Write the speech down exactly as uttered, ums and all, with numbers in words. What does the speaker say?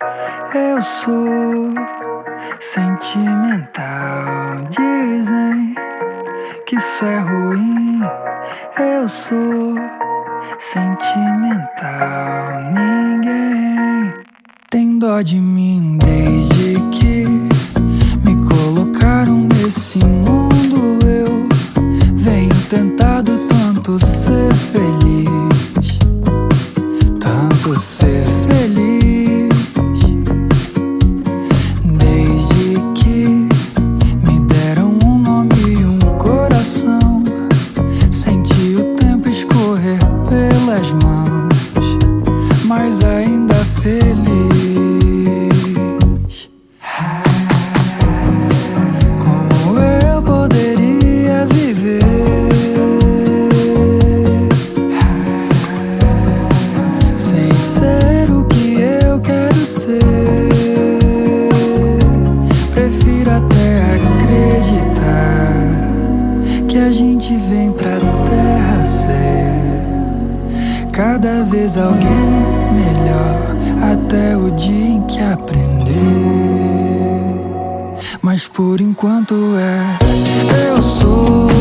Eu sou sentimental. Dizem que isso é ruim. Eu sou sentimental. Ninguém tem dó de mim desde que me colocaram nesse mundo. Eu venho tentado tanto ser feliz, tanto ser feliz. Desde que me deram um nome e um coração, senti o tempo escorrer pelas mãos, mas ainda feliz. Como eu poderia viver sem ser o que eu quero ser? Prefiro até acreditar que a gente vem pra terra ser cada vez alguém melhor, até o dia em que aprender. Mas por enquanto é eu sou